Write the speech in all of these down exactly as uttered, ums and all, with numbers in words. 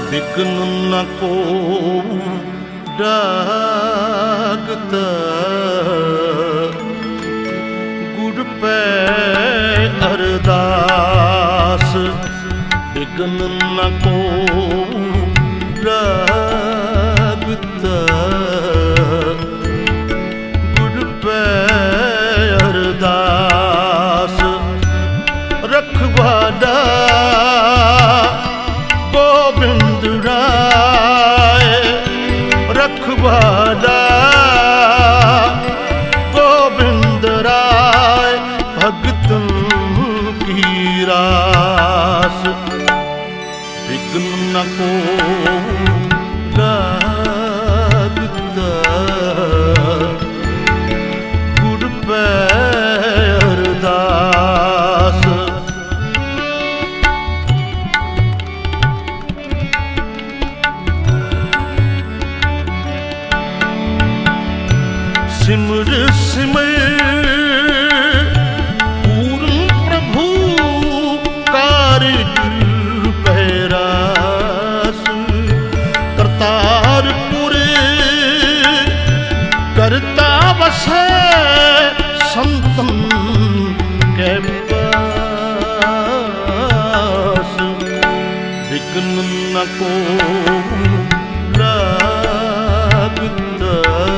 बिघ्न न को डागता गुड़ पे अरदास बिघ्न न को डागता गुड़ पे अरदास रखवाड़ा गोविंद राय रखवाड़ा गोविंद राय भगतन की रास बिघ्न न को डागता गुड़ पे अरदास सिमर सिमर पूर्ण प्रभु कारज पैरास करतारपुर करता बसे संतन के पास बिघ्न न को डागता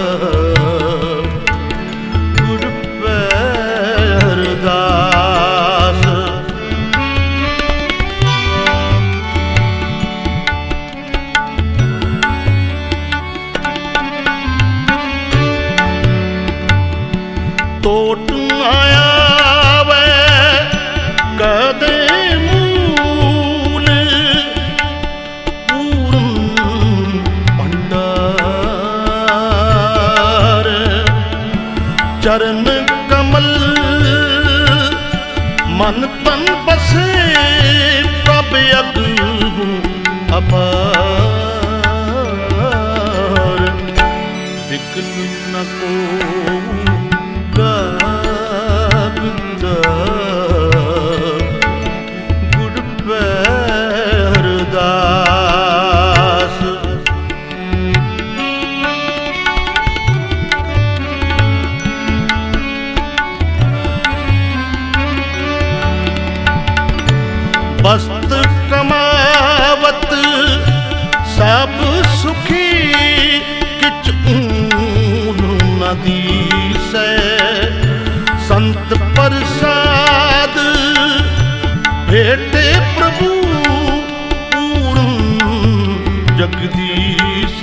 तोट आया वे कदे मूल पूर्ण भंडार चरण कमल मन तन बसे कब अगु अपार बिघ्न न को डागता गुड़ पे अरदास बस्त कमावत सब सुखी किच ऊन नदी से संत प्रसाद भेटे प्रभु पूर्ण जगदीश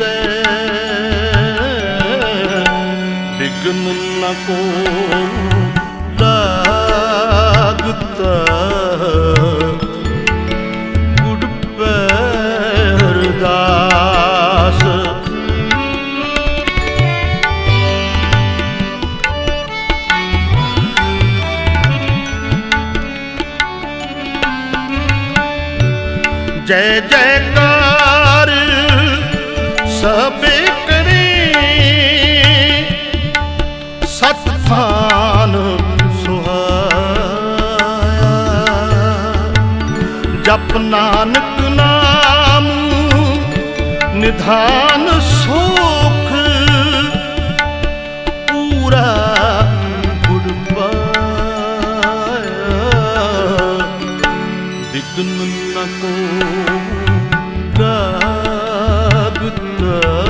बिघ्न न को डागता गुड़ पे अरदास जय जयकार सबे करे सतस्थान सुहाया जप नानक नाम निधान सुख पूरा गुड़ पाया बिघ्न न को डागता